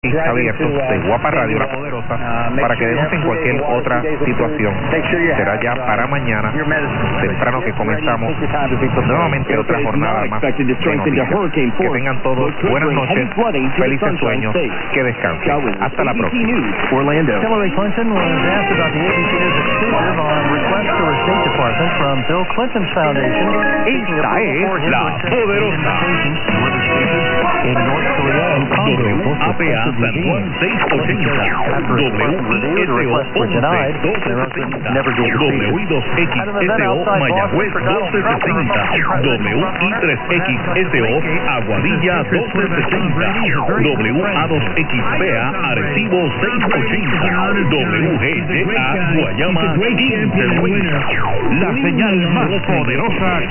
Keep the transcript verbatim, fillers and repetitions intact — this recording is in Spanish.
rating abierto de Guapa Radio La Poderosa para que denuncien cualquier otra situación. Será ya para mañana, temprano que comenzamos nuevamente otra jornada más de noticias. Que tengan todos buenas noches, felices sueños, que descansen. Hasta la próxima. Hillary Clinton was asked about the A B C News exclusive on request to her State Department from Bill Clinton's foundation. Esta es La Poderosa. In North Korea and Congo, W A P A San Juan seiscientos ochenta, W I S O once doce sesenta, W I dos X S O Mayagüez doce sesenta, W I tres X S O Aguadilla doce sesenta, W A dos X B A Arecibo seiscientos ochenta, W G Y A Guayama quince noventa. La señal más poderosa